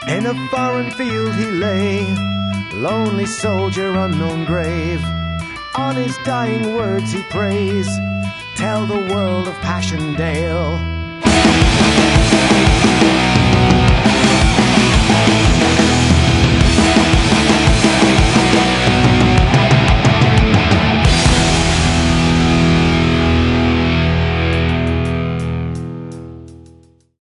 In a foreign field he lay, lonely soldier, unknown grave. On his dying words he prays, tell the world of Passchendaele.